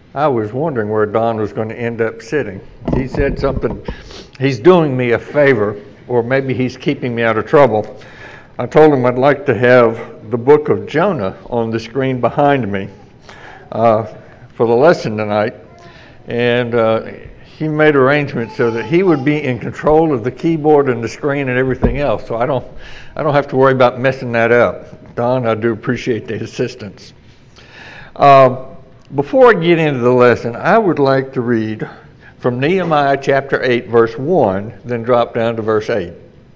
I was wondering where Don was going to end up sitting. He said something, he's doing me a favor, or maybe he's keeping me out of trouble. I told him I'd like to have the book of Jonah on the screen behind me for the lesson tonight. And he made arrangements so that he would be in control of the keyboard and the screen and everything else. So I don't have to worry about messing that up. Don, I do appreciate the assistance. Before I get into the lesson, I would like to read from Nehemiah chapter 8, verse 1, then drop down to verse 8.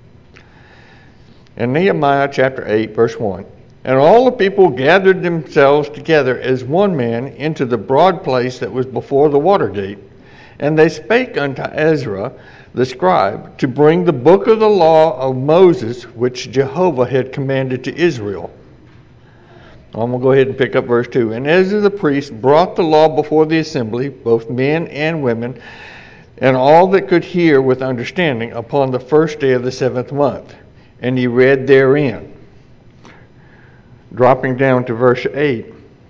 In Nehemiah chapter 8, verse 1, "And all the people gathered themselves together as one man into the broad place that was before the water gate. And they spake unto Ezra the scribe to bring the book of the law of Moses, which Jehovah had commanded to Israel." I'm going to go ahead and pick up verse 2. "And Ezra the priest brought the law before the assembly, both men and women, and all that could hear with understanding, upon the first day of the 7th month. And he read therein." Dropping down to verse 8.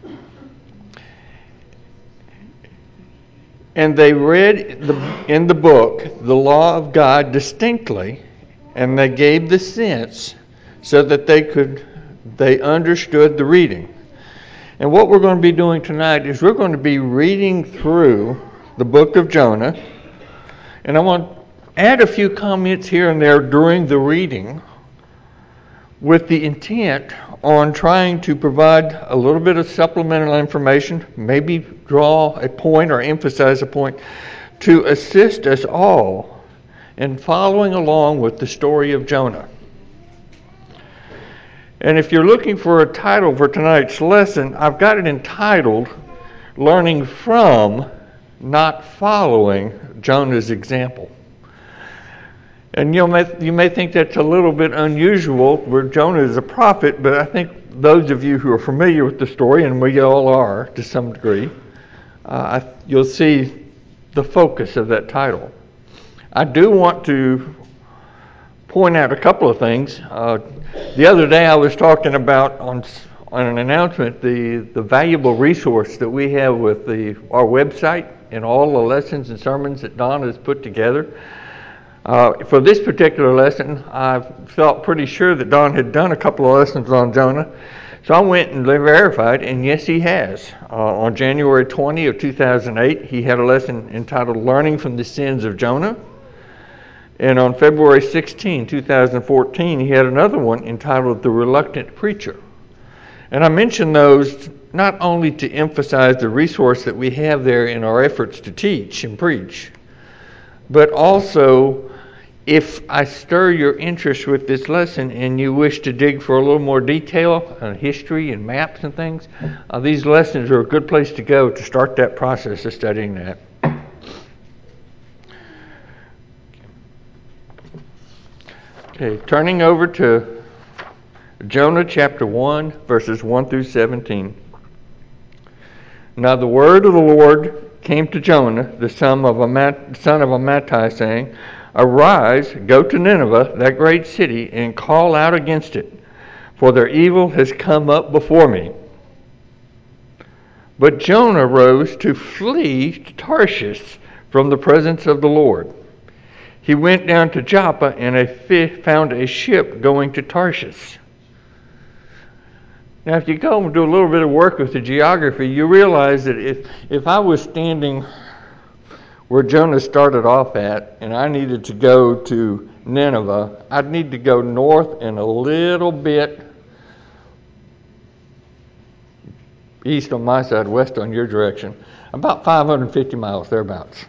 "And they read in the book the law of God distinctly, and they gave the sense so that they understood the reading." And what we're going to be doing tonight is we're going to be reading through the book of Jonah. And I want to add a few comments here and there during the reading with the intent on trying to provide a little bit of supplemental information, maybe draw a point or emphasize a point to assist us all in following along with the story of Jonah. And if you're looking for a title for tonight's lesson, I've got it entitled, "Learning from, Not Following Jonah's Example." And you may think that's a little bit unusual, where Jonah is a prophet, but I think those of you who are familiar with the story, and we all are to some degree, you'll see the focus of that title. I do want to point out a couple of things. The other day I was talking about on an announcement the valuable resource that we have with our website and all the lessons and sermons that Don has put together. For this particular lesson, I felt pretty sure that Don had done a couple of lessons on Jonah. So I went and verified, and yes, he has. On January 20 of 2008, he had a lesson entitled "Learning from the Sins of Jonah." And on February 16, 2014, he had another one entitled "The Reluctant Preacher." And I mention those not only to emphasize the resource that we have there in our efforts to teach and preach, but also if I stir your interest with this lesson and you wish to dig for a little more detail on history and maps and things, these lessons are a good place to go to start that process of studying that. Okay, turning over to Jonah chapter 1, verses 1 through 17. "Now the word of the Lord came to Jonah, the son of Amittai, saying, Arise, go to Nineveh, that great city, and call out against it, for their evil has come up before me." But Jonah rose to flee to Tarshish from the presence of the Lord. He went down to Joppa and found a ship going to Tarshish. Now, if you go and do a little bit of work with the geography, you realize that if I was standing where Jonah started off at, and I needed to go to Nineveh, I'd need to go north and a little bit east on my side, west on your direction, about 550 miles, thereabouts.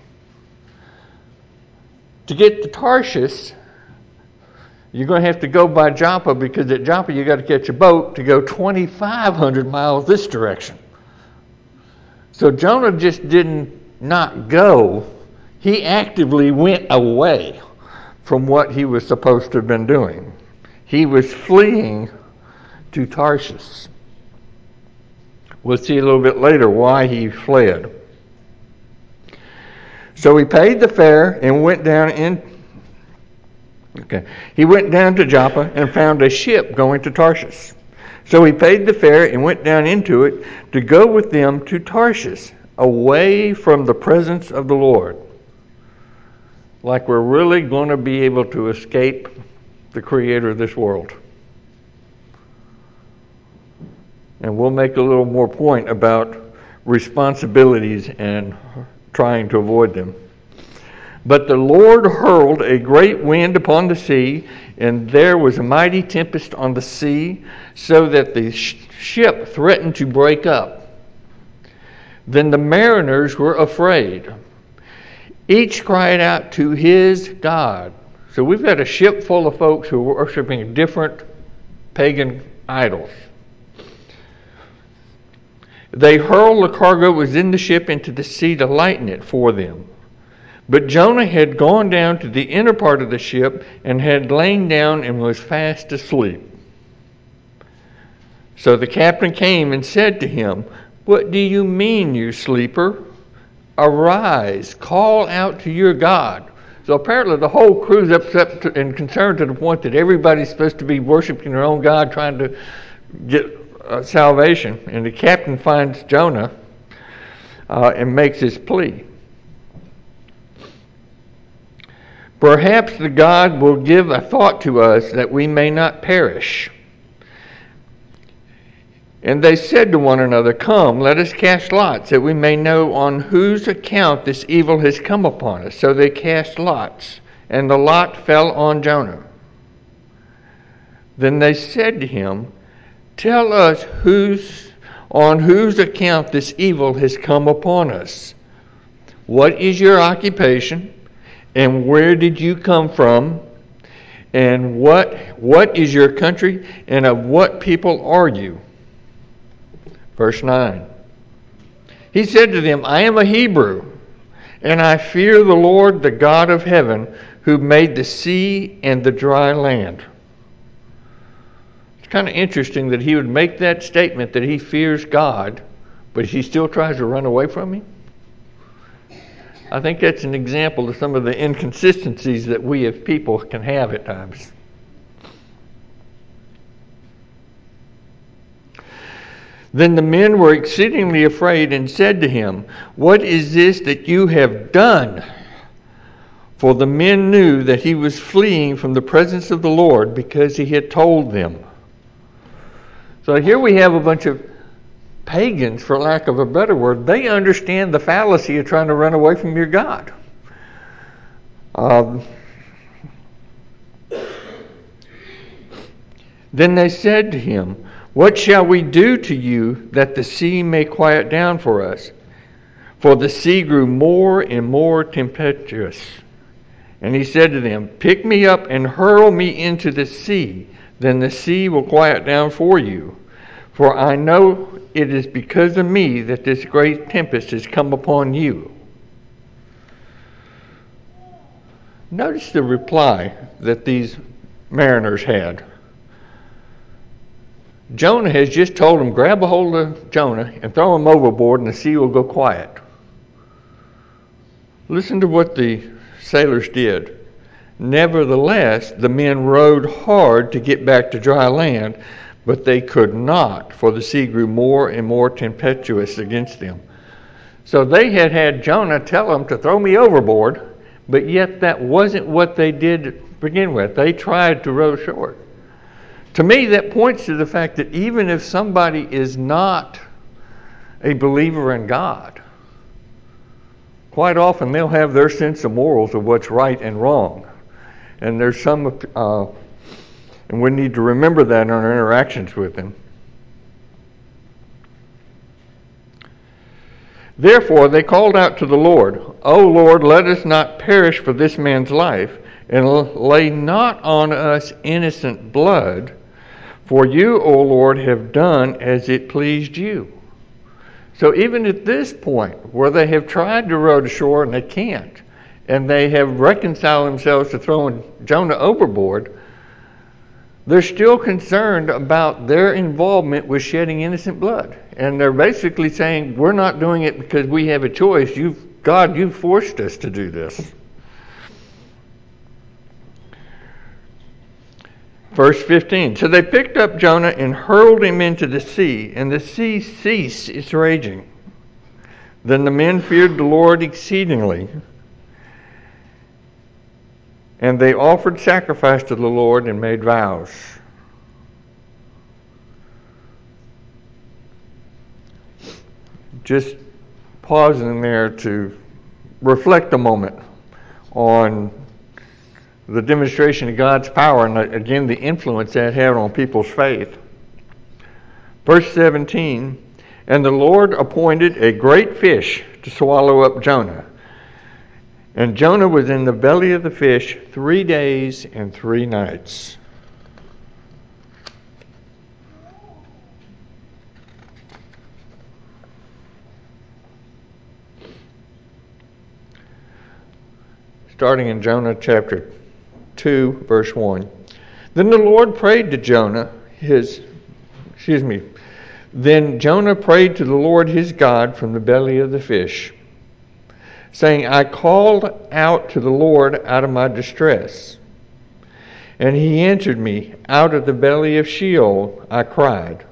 To get to Tarshish, you're going to have to go by Joppa, because at Joppa you got to catch a boat to go 2,500 miles this direction. So Jonah just didn't not go. He actively went away from what he was supposed to have been doing. He was fleeing to Tarshish. We'll see a little bit later why he fled. So he paid the fare and went down He went down to Joppa and found a ship going to Tarshish. So he paid the fare and went down into it to go with them to Tarshish, away from the presence of the Lord. Like we're really going to be able to escape the creator of this world. And we'll make a little more point about responsibilities and trying to avoid them. But the Lord hurled a great wind upon the sea, and there was a mighty tempest on the sea, so that the ship threatened to break up. Then the mariners were afraid. Each cried out to his God. So we've got a ship full of folks who are worshiping different pagan idols. They hurled the cargo that was in the ship into the sea to lighten it for them. But Jonah had gone down to the inner part of the ship and had lain down and was fast asleep. So the captain came and said to him, "What do you mean, you sleeper? Arise, call out to your God." So apparently the whole crew's upset and concerned to the point that everybody's supposed to be worshiping their own God, trying to get salvation. And the captain finds Jonah and makes his plea. "Perhaps the God will give a thought to us that we may not perish." And they said to one another, "Come, let us cast lots, that we may know on whose account this evil has come upon us." So they cast lots, and the lot fell on Jonah. Then they said to him, "Tell us on whose account this evil has come upon us. What is your occupation, and where did you come from? And what is your country, and of what people are you?" Verse 9. He said to them, "I am a Hebrew, and I fear the Lord, the God of heaven, who made the sea and the dry land." It's kind of interesting that he would make that statement that he fears God, but he still tries to run away from him. I think that's an example of some of the inconsistencies that we as people can have at times. Then the men were exceedingly afraid and said to him, "What is this that you have done?" For the men knew that he was fleeing from the presence of the Lord, because he had told them. So here we have a bunch of pagans, for lack of a better word. They understand the fallacy of trying to run away from your God. Then they said to him, "What shall we do to you that the sea may quiet down for us?" For the sea grew more and more tempestuous. And he said to them, "Pick me up and hurl me into the sea, then the sea will quiet down for you. For I know it is because of me that this great tempest has come upon you." Notice the reply that these mariners had. Jonah has just told them, grab a hold of Jonah and throw him overboard and the sea will go quiet. Listen to what the sailors did. "Nevertheless, the men rowed hard to get back to dry land, but they could not, for the sea grew more and more tempestuous against them." So they had Jonah tell them to throw me overboard, but yet that wasn't what they did to begin with. They tried to row short. To me, that points to the fact that even if somebody is not a believer in God, quite often they'll have their sense of morals of what's right and wrong. And there's some, and we need to remember that in our interactions with him. Therefore they called out to the Lord, "O Lord, let us not perish for this man's life, and lay not on us innocent blood. For you, O Lord, have done as it pleased you." So even at this point, where they have tried to row to shore and they can't, and they have reconciled themselves to throwing Jonah overboard, they're still concerned about their involvement with shedding innocent blood. And they're basically saying, we're not doing it because we have a choice. God, you've forced us to do this. Verse 15, so they picked up Jonah and hurled him into the sea, and the sea ceased its raging. Then the men feared the Lord exceedingly, and they offered sacrifice to the Lord and made vows. Just pausing there to reflect a moment on the demonstration of God's power and, again, the influence that had on people's faith. Verse 17, and the Lord appointed a great fish to swallow up Jonah. And Jonah was in the belly of the fish 3 days and 3 nights. Starting in Jonah chapter 2, verse 1. Then the Lord prayed to Jonah, Then Jonah prayed to the Lord his God from the belly of the fish, saying, I called out to the Lord out of my distress. And he answered me, out of the belly of Sheol I cried.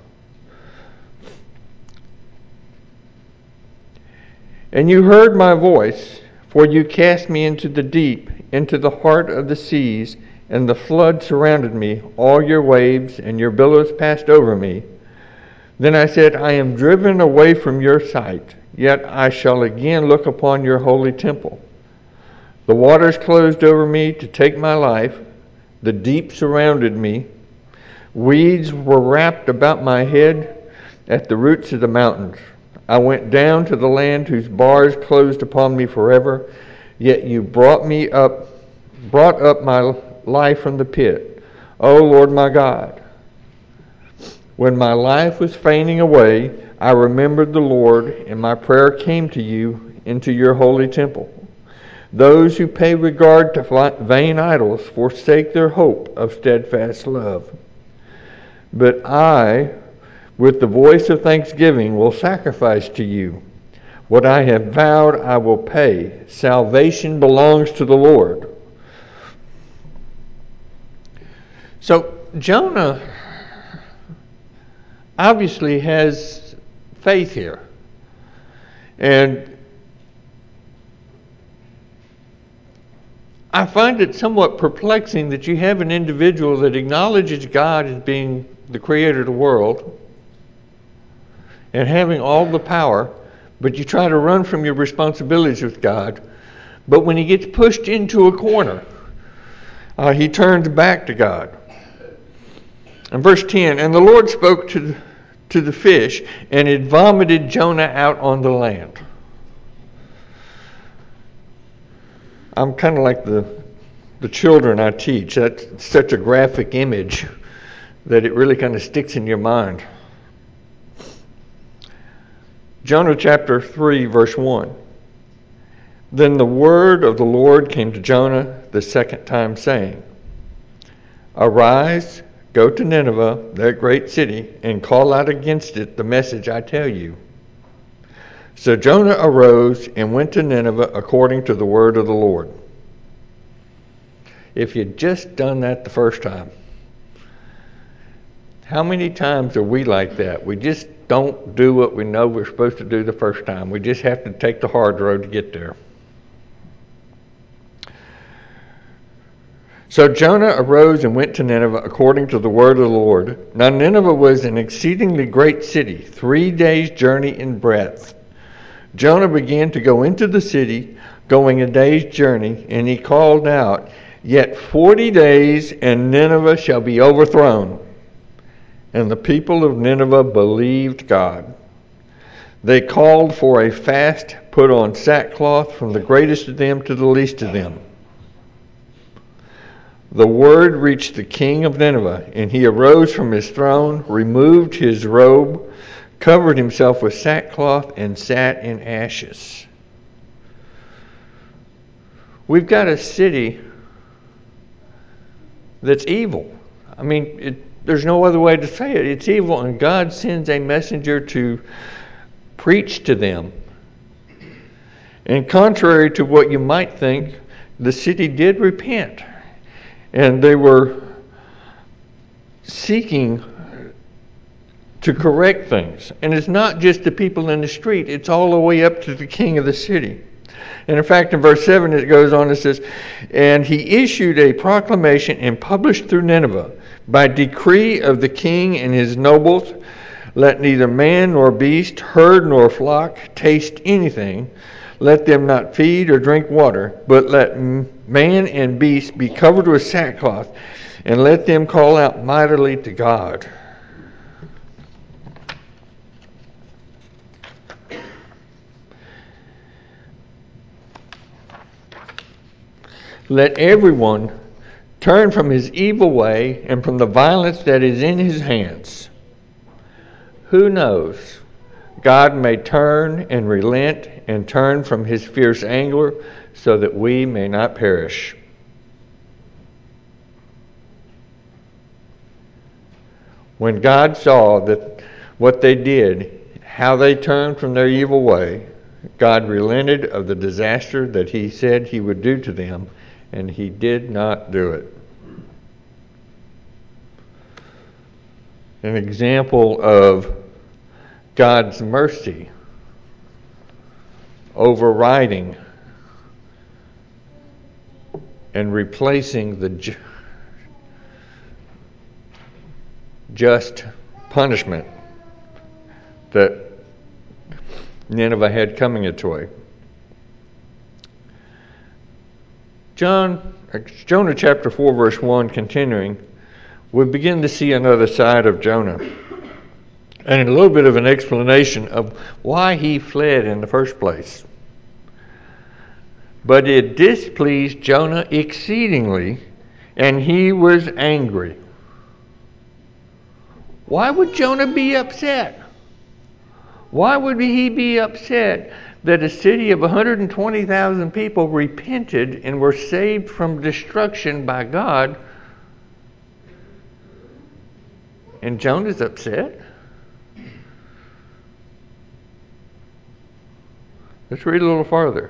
And you heard my voice, for you cast me into the deep, into the heart of the seas, and the flood surrounded me. All your waves and your billows passed over me. Then I said, I am driven away from your sight, yet I shall again look upon your holy temple. The waters closed over me to take my life. The deep surrounded me. Weeds were wrapped about my head at the roots of the mountains. I went down to the land whose bars closed upon me forever. Yet you brought up my life from the pit, O Lord my God. When my life was fainting away, I remembered the Lord, and my prayer came to you into your holy temple. Those who pay regard to vain idols forsake their hope of steadfast love. But I, with the voice of thanksgiving, will sacrifice to you. What I have vowed I will pay. Salvation belongs to the Lord. So Jonah obviously has faith here. And I find it somewhat perplexing that you have an individual that acknowledges God as being the creator of the world and having all the power, but you try to run from your responsibilities with God. But when he gets pushed into a corner, he turns back to God. And verse 10, and the Lord spoke to the fish, and it vomited Jonah out on the land. I'm kind of like the children I teach. That's such a graphic image that it really kind of sticks in your mind. Jonah chapter 3, verse 1. Then the word of the Lord came to Jonah the second time, saying, Arise, go to Nineveh, that great city, and call out against it the message I tell you. So Jonah arose and went to Nineveh according to the word of the Lord. If you'd just done that the first time, how many times are we like that? We just don't do what we know we're supposed to do the first time. We just have to take the hard road to get there. So Jonah arose and went to Nineveh according to the word of the Lord. Now Nineveh was an exceedingly great city, 3 days' journey in breadth. Jonah began to go into the city, going a day's journey, and he called out, Yet 40 days, and Nineveh shall be overthrown. And the people of Nineveh believed God. They called for a fast, put on sackcloth from the greatest of them to the least of them. The word reached the king of Nineveh, and he arose from his throne, removed his robe, covered himself with sackcloth, and sat in ashes. We've got a city that's evil. I mean, there's no other way to say it. It's evil, and God sends a messenger to preach to them. And contrary to what you might think, the city did repent. And they were seeking to correct things. And it's not just the people in the street, it's all the way up to the king of the city. And in fact, in verse 7 it goes on, it says, "And he issued a proclamation and published through Nineveh, by decree of the king and his nobles, let neither man nor beast, herd nor flock taste anything. Let them not feed or drink water, but let man and beast be covered with sackcloth, and let them call out mightily to God." Let everyone turn from his evil way and from the violence that is in his hands. Who knows? God may turn and relent and turn from his fierce anger so that we may not perish. When God saw that what they did, how they turned from their evil way, God relented of the disaster that he said he would do to them, and he did not do it. An example of God's mercy overriding and replacing the just punishment that Nineveh had coming its way. Jonah chapter 4 verse 1 continuing, we begin to see another side of Jonah and a little bit of an explanation of why he fled in the first place. "But it displeased Jonah exceedingly, and he was angry." Why would Jonah be upset? Why would he be upset that a city of 120,000 people repented and were saved from destruction by God, and Jonah's upset? Let's read a little farther.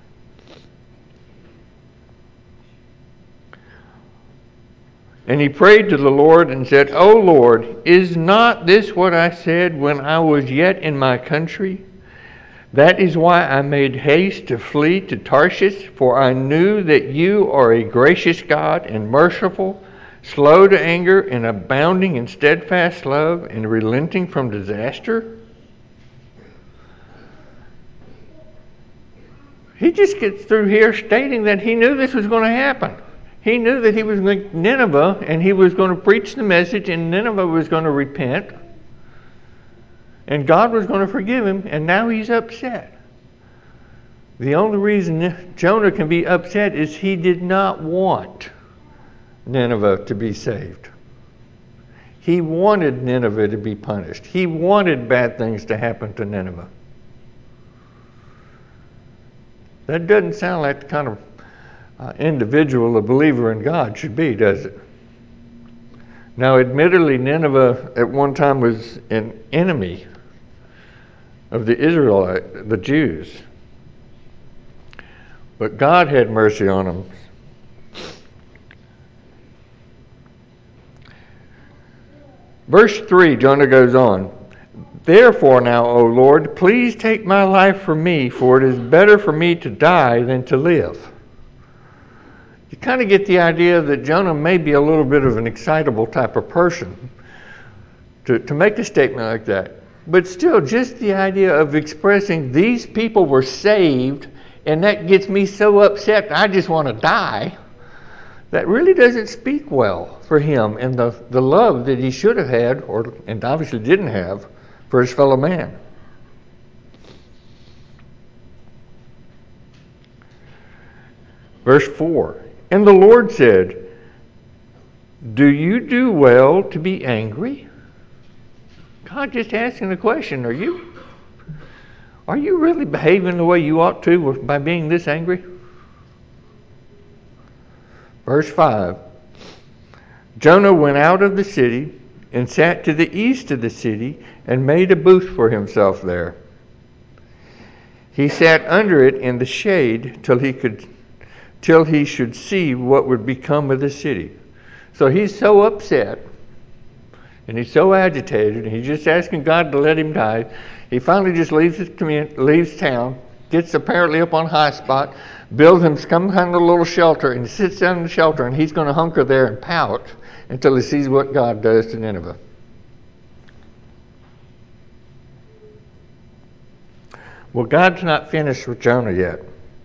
"And he prayed to the Lord and said, O Lord, is not this what I said when I was yet in my country? That is why I made haste to flee to Tarshish, for I knew that you are a gracious God and merciful, slow to anger and abounding in steadfast love and relenting from disaster." He just gets through here stating that he knew this was going to happen. He knew that he was going to Nineveh, and he was going to preach the message, and Nineveh was going to repent, and God was going to forgive him, and now he's upset. The only reason Jonah can be upset is he did not want Nineveh to be saved. He wanted Nineveh to be punished. He wanted bad things to happen to Nineveh. That doesn't sound like the kind of individual a believer in God should be, does it? Now, admittedly, Nineveh at one time was an enemy of the Israelites, the Jews. But God had mercy on them. Verse 3, Jonah goes on, "Therefore now, O Lord, please take my life from me, for it is better for me to die than to live." You kind of get the idea that Jonah may be a little bit of an excitable type of person to make a statement like that. But still, just the idea of expressing these people were saved and that gets me so upset I just want to die, that really doesn't speak well for him and the love that he should have had, and obviously didn't have, for his fellow man. Verse 4, "And the Lord said, do you do well to be angry?" God just asking the question, are you really behaving the way you ought to by being this angry? Verse 5, "Jonah went out of the city and sat to the east of the city and made a booth for himself there. He sat under it in the shade till he should see what would become of the city." So he's so upset And he's so agitated, and he's just asking God to let him die. He finally just leaves town, gets apparently up on a high spot, builds him some kind of little shelter, and he sits down in the shelter, and he's going to hunker there and pout until he sees what God does to Nineveh. Well, God's not finished with Jonah yet.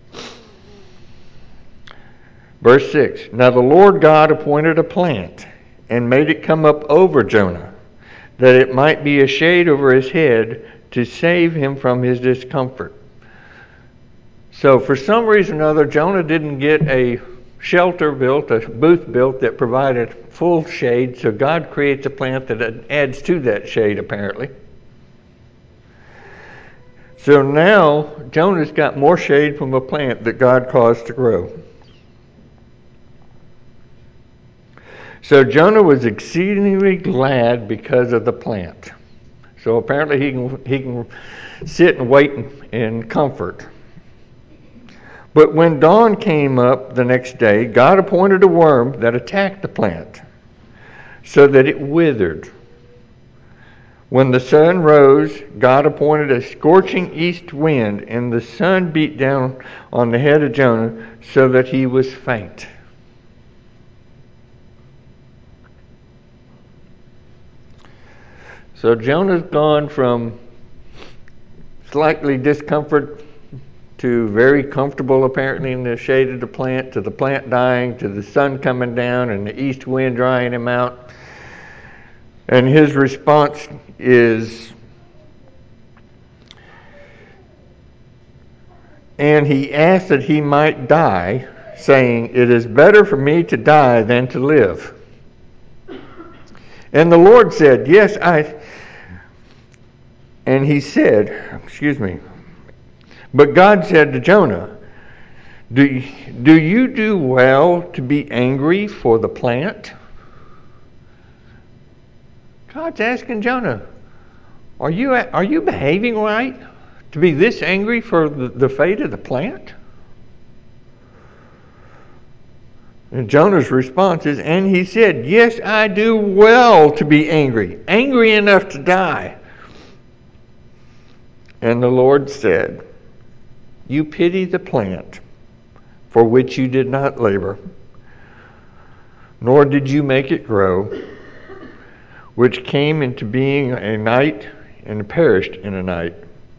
Verse 6, Now the Lord God appointed a plant and made it come up over Jonah, that it might be a shade over his head to save him from his discomfort. So for some reason or other, Jonah didn't get a shelter built, a booth built that provided full shade, so God creates a plant that adds to that shade, apparently. So now Jonah's got more shade from a plant that God caused to grow. So Jonah was exceedingly glad because of the plant. So apparently he can sit and wait in comfort. But when dawn came up the next day, God appointed a worm that attacked the plant, so that it withered. When the sun rose, God appointed a scorching east wind, and the sun beat down on the head of Jonah, so that he was faint. So Jonah's gone from slightly discomfort to very comfortable, apparently, in the shade of the plant, to the plant dying, to the sun coming down and the east wind drying him out. And his response is, and he asked that he might die, saying, It is better for me to die than to live. And the Lord said, And he said, But God said to Jonah, Do you do well to be angry for the plant? God's asking Jonah, are you behaving right to be this angry for the fate of the plant? And Jonah's response is, and he said, Yes, I do well to be angry enough to die. And the Lord said, You pity the plant for which you did not labor, nor did you make it grow, which came into being a night and perished in a night.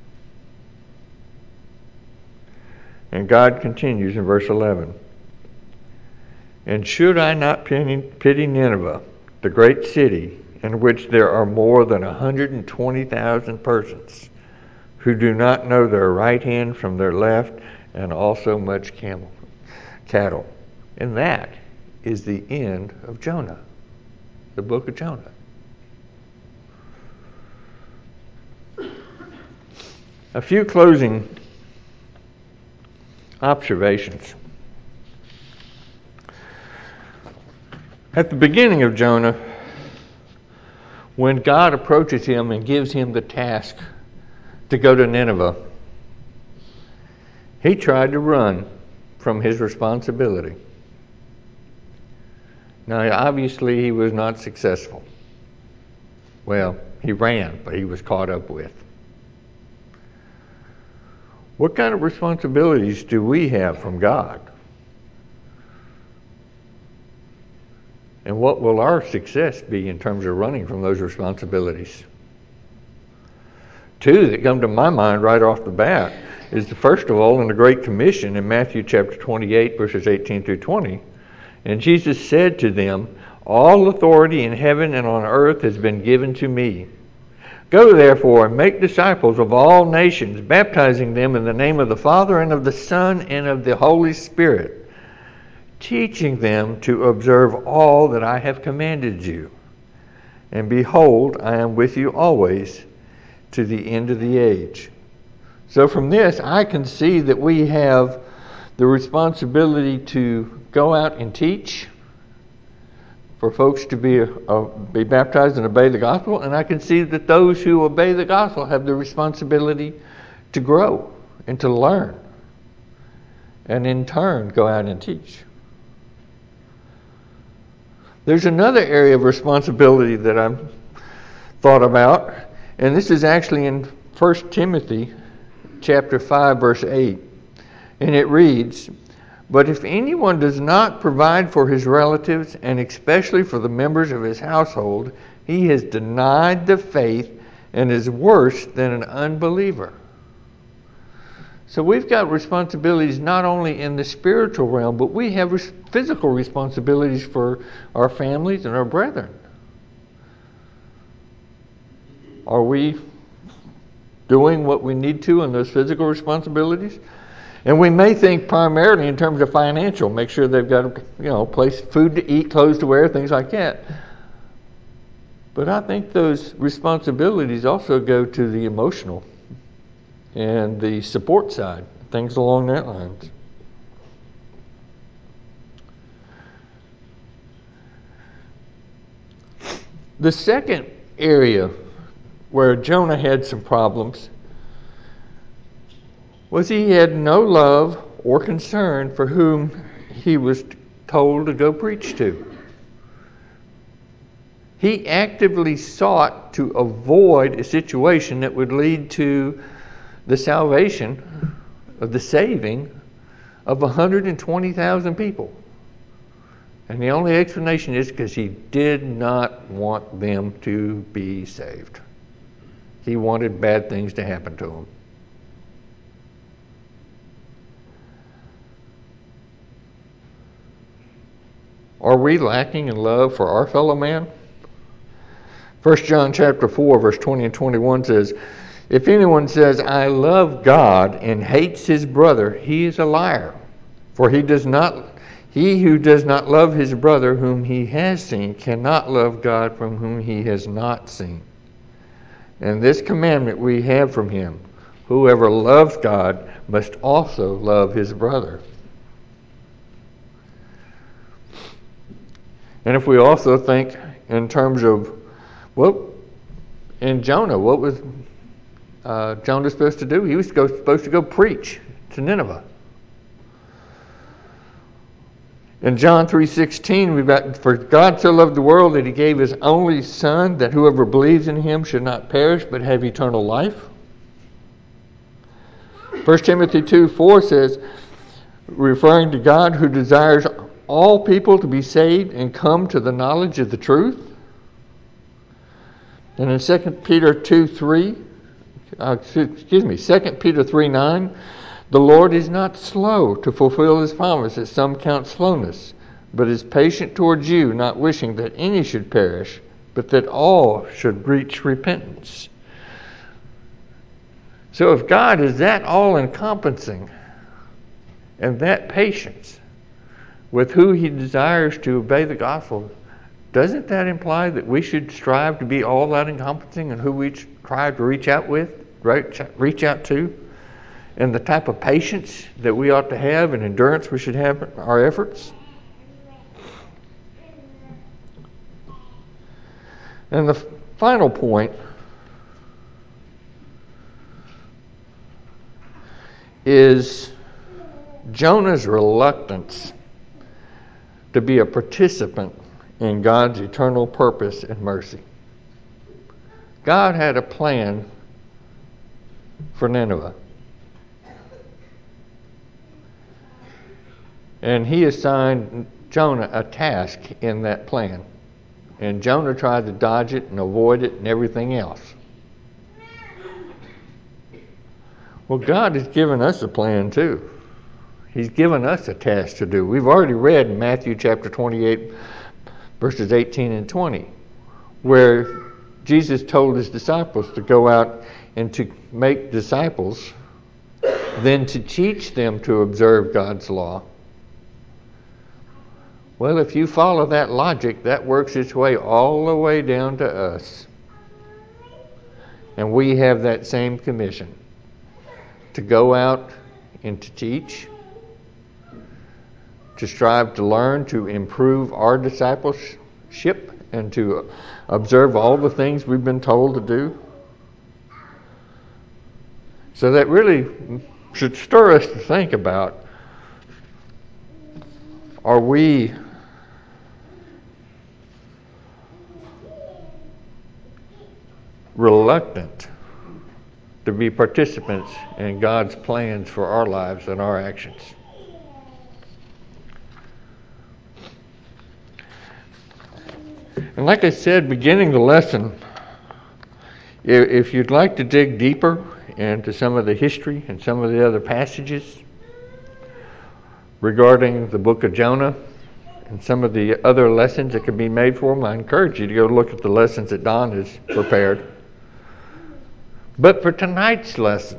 And God continues in verse 11. And should I not pity Nineveh, the great city, in which there are more than 120,000 persons, who do not know their right hand from their left, and also much cattle. And that is the end of Jonah, the book of Jonah. A few closing observations. At the beginning of Jonah, when God approaches him and gives him the task to go to Nineveh, he tried to run from his responsibility. Now, obviously, he was not successful. Well, he ran, but he was caught up with. What kind of responsibilities do we have from God? And what will our success be in terms of running from those responsibilities? Two that come to my mind right off the bat is the first of all in the Great Commission in Matthew chapter 28, verses 18 through 20. And Jesus said to them, All authority in heaven and on earth has been given to me. Go therefore and make disciples of all nations, baptizing them in the name of the Father and of the Son and of the Holy Spirit, teaching them to observe all that I have commanded you. And behold, I am with you always to the end of the age. So from this, I can see that we have the responsibility to go out and teach, for folks to be baptized and obey the gospel, and I can see that those who obey the gospel have the responsibility to grow and to learn, and in turn go out and teach. There's another area of responsibility that I'm thought about, and this is actually in 1 Timothy chapter 5, verse 8. And it reads, "But if anyone does not provide for his relatives, and especially for the members of his household, he has denied the faith and is worse than an unbeliever." So we've got responsibilities not only in the spiritual realm, but we have physical responsibilities for our families and our brethren. Are we doing what we need to in those physical responsibilities? And we may think primarily in terms of financial, make sure they've got a place, food to eat, clothes to wear, things like that. But I think those responsibilities also go to the emotional and the support side, things along that lines. The second area where Jonah had some problems was he had no love or concern for whom he was told to go preach to. He actively sought to avoid a situation that would lead to the salvation of the saving of 120,000 people. And the only explanation is because he did not want them to be saved. He wanted bad things to happen to them. Are we lacking in love for our fellow man? 1 John chapter 4, verse 20 and 21 says, "If anyone says, 'I love God,' and hates his brother, he is a liar. For he who does not love his brother whom he has seen cannot love God from whom he has not seen. And this commandment we have from him, whoever loves God must also love his brother." And if we also think in terms of, in Jonah, what was Jonah supposed to do? He was supposed to go preach to Nineveh. In John 3:16, we've got, "For God so loved the world that he gave his only Son, that whoever believes in him should not perish but have eternal life." 1 Timothy 2:4 says, referring to God who desires all people to be saved and come to the knowledge of the truth. And in 2 Peter 3:9, "The Lord is not slow to fulfill his promise, as some count slowness, but is patient towards you, not wishing that any should perish, but that all should reach repentance." So if God is that all-encompassing and that patient with who he desires to obey the gospel, doesn't that imply that we should strive to be all that encompassing in who we try to reach out to, and the type of patience that we ought to have and endurance we should have in our efforts? And the final point is Jonah's reluctance to be a participant in God's eternal purpose and mercy. God had a plan for Nineveh. And he assigned Jonah a task in that plan. And Jonah tried to dodge it and avoid it and everything else. Well, God has given us a plan too. He's given us a task to do. We've already read in Matthew chapter 28, verses 18 and 20, where Jesus told his disciples to go out and to make disciples, then to teach them to observe God's law. Well, if you follow that logic, that works its way all the way down to us. And we have that same commission to go out and to teach, to strive to learn, to improve our discipleship, and to observe all the things we've been told to do. So that really should stir us to think about, are we reluctant to be participants in God's plans for our lives and our actions. And like I said, beginning the lesson, if you'd like to dig deeper into some of the history and some of the other passages regarding the book of Jonah and some of the other lessons that can be made for them, I encourage you to go look at the lessons that Don has prepared. But for tonight's lesson,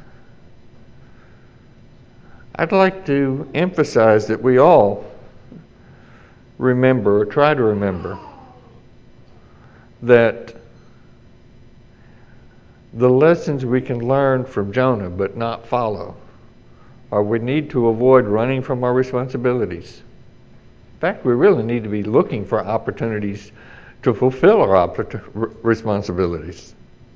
I'd like to emphasize that we all remember, or try to remember, that the lessons we can learn from Jonah but not follow are we need to avoid running from our responsibilities. In fact, we really need to be looking for opportunities to fulfill our responsibilities.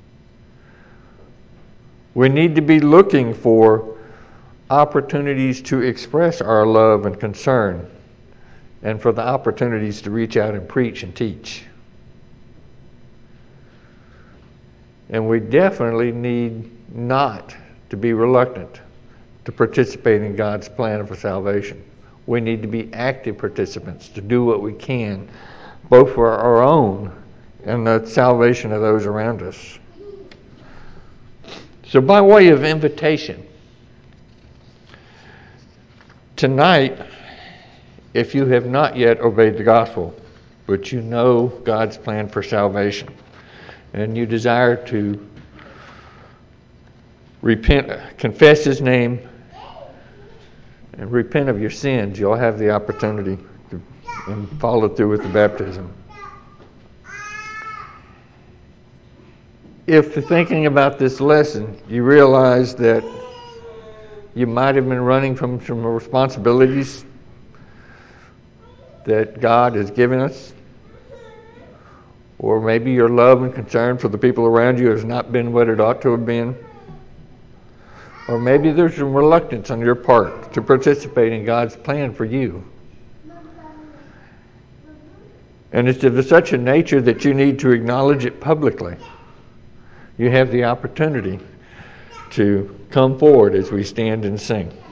We need to be looking for opportunities to express our love and concern, and for the opportunities to reach out and preach and teach. And we definitely need not to be reluctant to participate in God's plan for salvation. We need to be active participants, to do what we can, both for our own and the salvation of those around us. So by way of invitation, tonight, if you have not yet obeyed the gospel, but you know God's plan for salvation, and you desire to repent, confess His name, and repent of your sins, you'll have the opportunity to follow through with the baptism. If thinking about this lesson, you realize that you might have been running from some responsibilities that God has given us, or maybe your love and concern for the people around you has not been what it ought to have been, or maybe there's some reluctance on your part to participate in God's plan for you, and it's of such a nature that you need to acknowledge it publicly, you have the opportunity to come forward as we stand and sing.